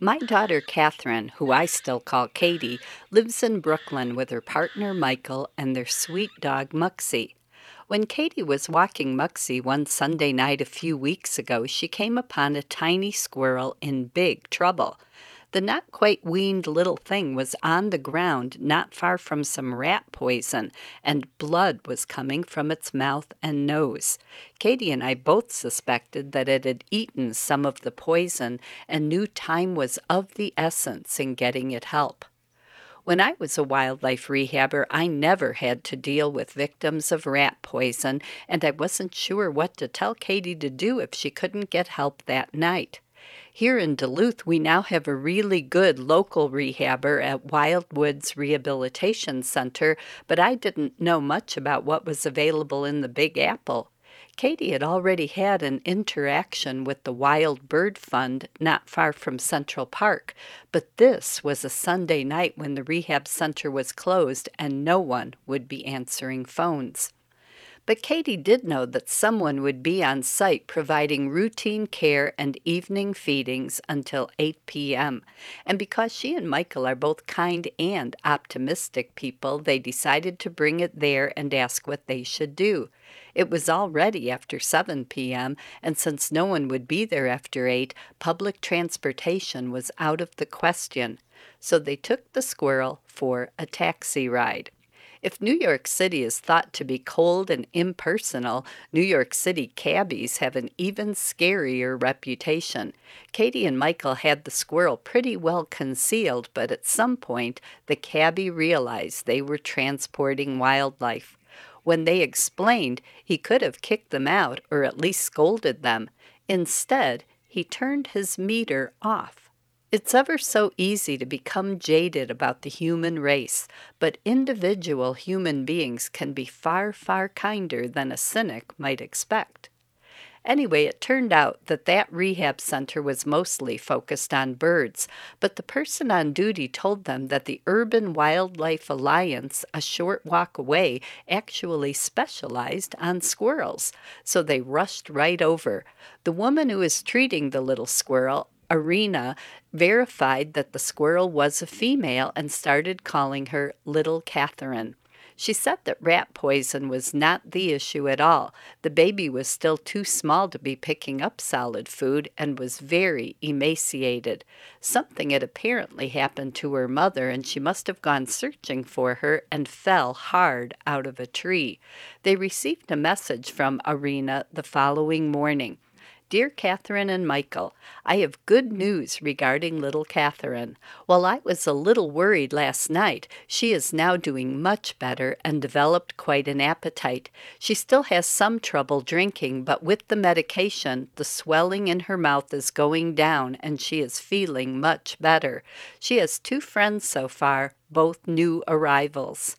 My daughter Catherine, who I still call Katie, lives in Brooklyn with her partner Michael and their sweet dog Muxie. When Katie was walking Muxie one Sunday night a few weeks ago, she came upon a tiny squirrel in big trouble. The not quite weaned little thing was on the ground not far from some rat poison, and blood was coming from its mouth and nose. Katie and I both suspected that it had eaten some of the poison and knew time was of the essence in getting it help. When I was a wildlife rehabber, I never had to deal with victims of rat poison, and I wasn't sure what to tell Katie to do if she couldn't get help that night. Here in Duluth, we now have a really good local rehabber at Wildwoods Rehabilitation Center, but I didn't know much about what was available in the Big Apple. Katie had already had an interaction with the Wild Bird Fund not far from Central Park, but this was a Sunday night when the rehab center was closed and no one would be answering phones. But Katie did know that someone would be on site providing routine care and evening feedings until 8 p.m. And because she and Michael are both kind and optimistic people, they decided to bring it there and ask what they should do. It was already after 7 p.m., and since no one would be there after 8, public transportation was out of the question. So they took the squirrel for a taxi ride. If New York City is thought to be cold and impersonal, New York City cabbies have an even scarier reputation. Katie and Michael had the squirrel pretty well concealed, but at some point the cabbie realized they were transporting wildlife. When they explained, he could have kicked them out or at least scolded them. Instead, he turned his meter off. It's ever so easy to become jaded about the human race, but individual human beings can be far, far kinder than a cynic might expect. Anyway, it turned out that rehab center was mostly focused on birds, but the person on duty told them that the Urban Wildlife Alliance, a short walk away, actually specialized on squirrels, so they rushed right over. The woman who was treating the little squirrel, Arena, verified that the squirrel was a female and started calling her Little Catherine. She said that rat poison was not the issue at all. The baby was still too small to be picking up solid food and was very emaciated. Something had apparently happened to her mother, and she must have gone searching for her and fell hard out of a tree. They received a message from Arena the following morning. Dear Catherine and Michael, I have good news regarding little Catherine. While I was a little worried last night, she is now doing much better and developed quite an appetite. She still has some trouble drinking, but with the medication, the swelling in her mouth is going down and she is feeling much better. She has 2 friends so far, both new arrivals.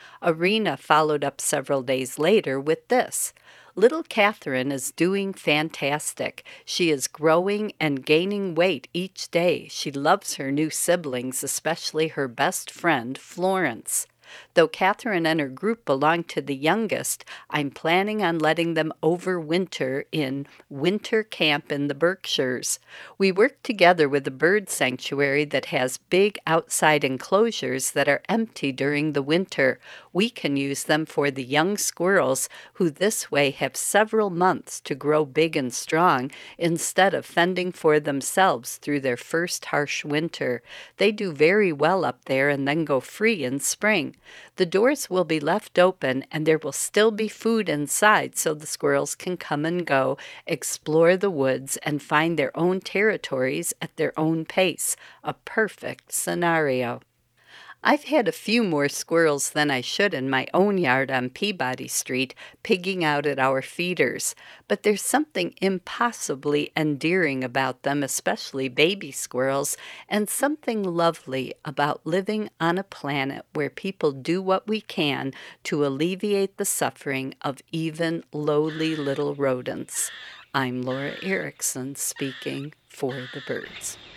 Arena followed up several days later with this. Little Catherine is doing fantastic. She is growing and gaining weight each day. She loves her new siblings, especially her best friend, Florence. Though Catherine and her group belong to the youngest, I'm planning on letting them overwinter in winter camp in the Berkshires. We work together with a bird sanctuary that has big outside enclosures that are empty during the winter. We can use them for the young squirrels, who this way have several months to grow big and strong instead of fending for themselves through their first harsh winter. They do very well up there and then go free in spring. The doors will be left open and there will still be food inside so the squirrels can come and go, explore the woods, and find their own territories at their own pace. A perfect scenario. I've had a few more squirrels than I should in my own yard on Peabody Street, pigging out at our feeders, but there's something impossibly endearing about them, especially baby squirrels, and something lovely about living on a planet where people do what we can to alleviate the suffering of even lowly little rodents. I'm Laura Erickson speaking for the birds.